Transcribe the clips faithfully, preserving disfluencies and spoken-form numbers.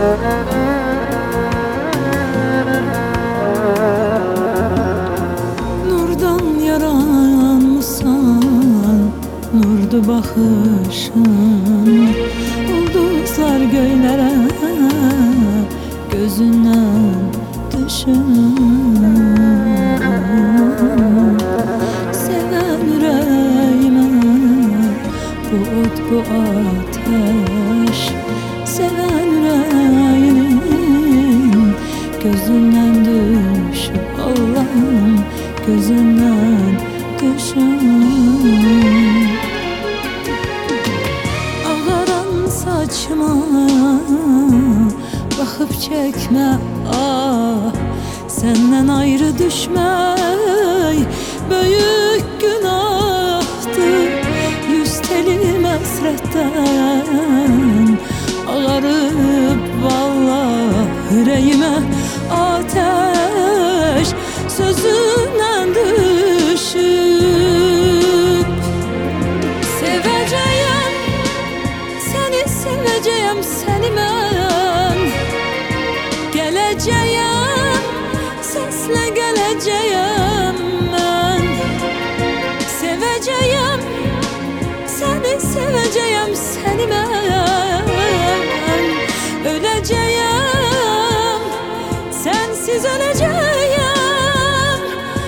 Nurdan yaranmışsan, nurdu baxışın. Ulduzlar göylere gözünden düşün. Seven yüreğime bu ot bu ateş. Seven yüreğinin gözünden düşüp Allah'ım gözünden düşün. Ağaran saçma bakıp çekme ah, senden ayrı düşmek büyük günahtır. Yüz telin hasretten ağarıp vallahi yüreğime ateş. Sözünden düşüp seveceğim, seni seveceğim, seni ben. Geleceğim, sesle geleceğim ben. Seveceğim, seni seveceğim, seni ben. Öleceğim, sensiz öleceğim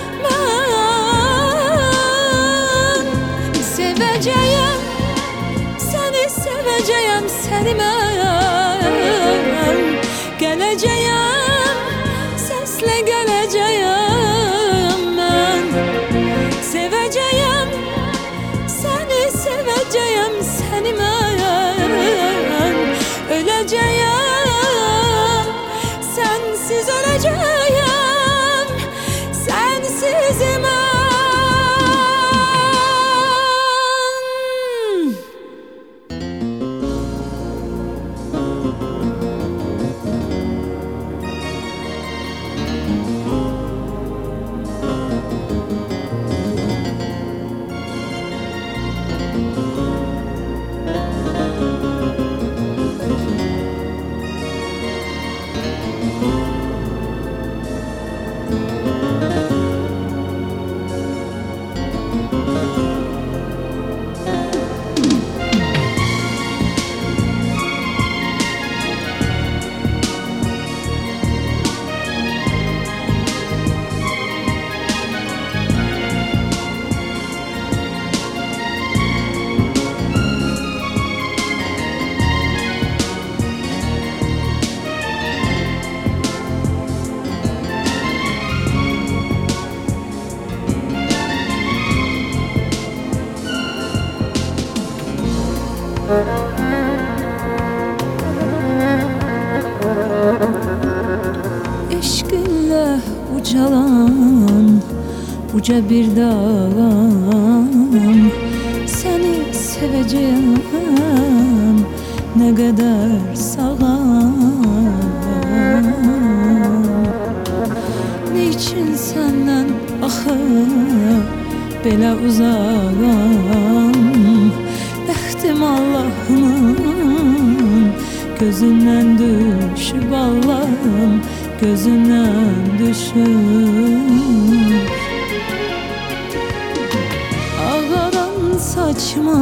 ben. Seveceğim, seni seveceğim, seni ben. Geleceğim, sesle geleceğim ben. Seveceğim, seni seveceğim, seni ben. Öleceğim, sensiz öleceğim, sensizim ben. Eşkınla ucalan uca bir dağım, seni seveceğim ne kadar sağam. Niçin senden axır belə uzağam? Bəxtim Allah'ımın gözünden düşüp Allah'ım gözünden düşüp. Ağaran saçma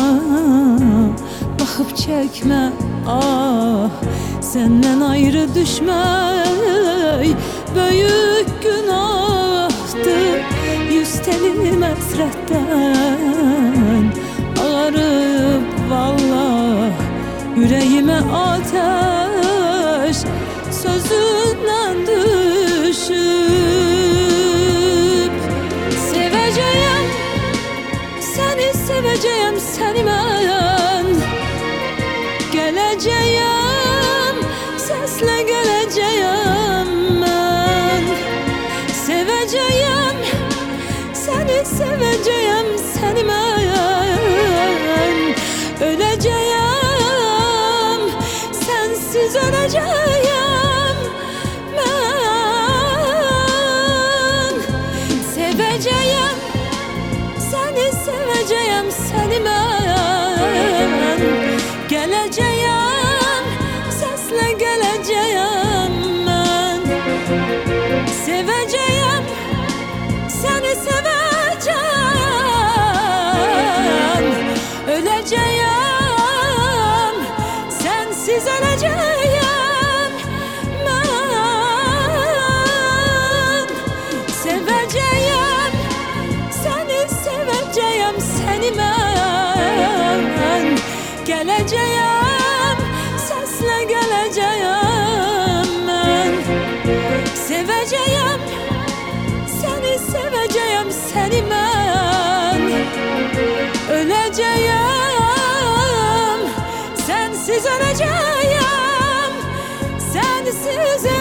bakıp çekme ah, senden ayrı düşmek büyük günahtır. Yüz telin hasretten ağarıp vallahi yüreğime ateş. Sözünden düşüp seveceğim, seni seveceğim, seni ben. Geleceğim, sesle geleceğim ben. Seveceğim, seni seveceğim, seni ben. Öleceğim, sensiz öleceğim ben. Seveceğim, seni seveceğim, seni ben. Geleceğim, sesle geleceğim. seni mən. Gələcəyəm, səslə gələcəyəm mən. Sevəcəyəm, səni sevəcəyəm, səni mən. Öləcəyəm, sensiz öləcəyəm, sensiz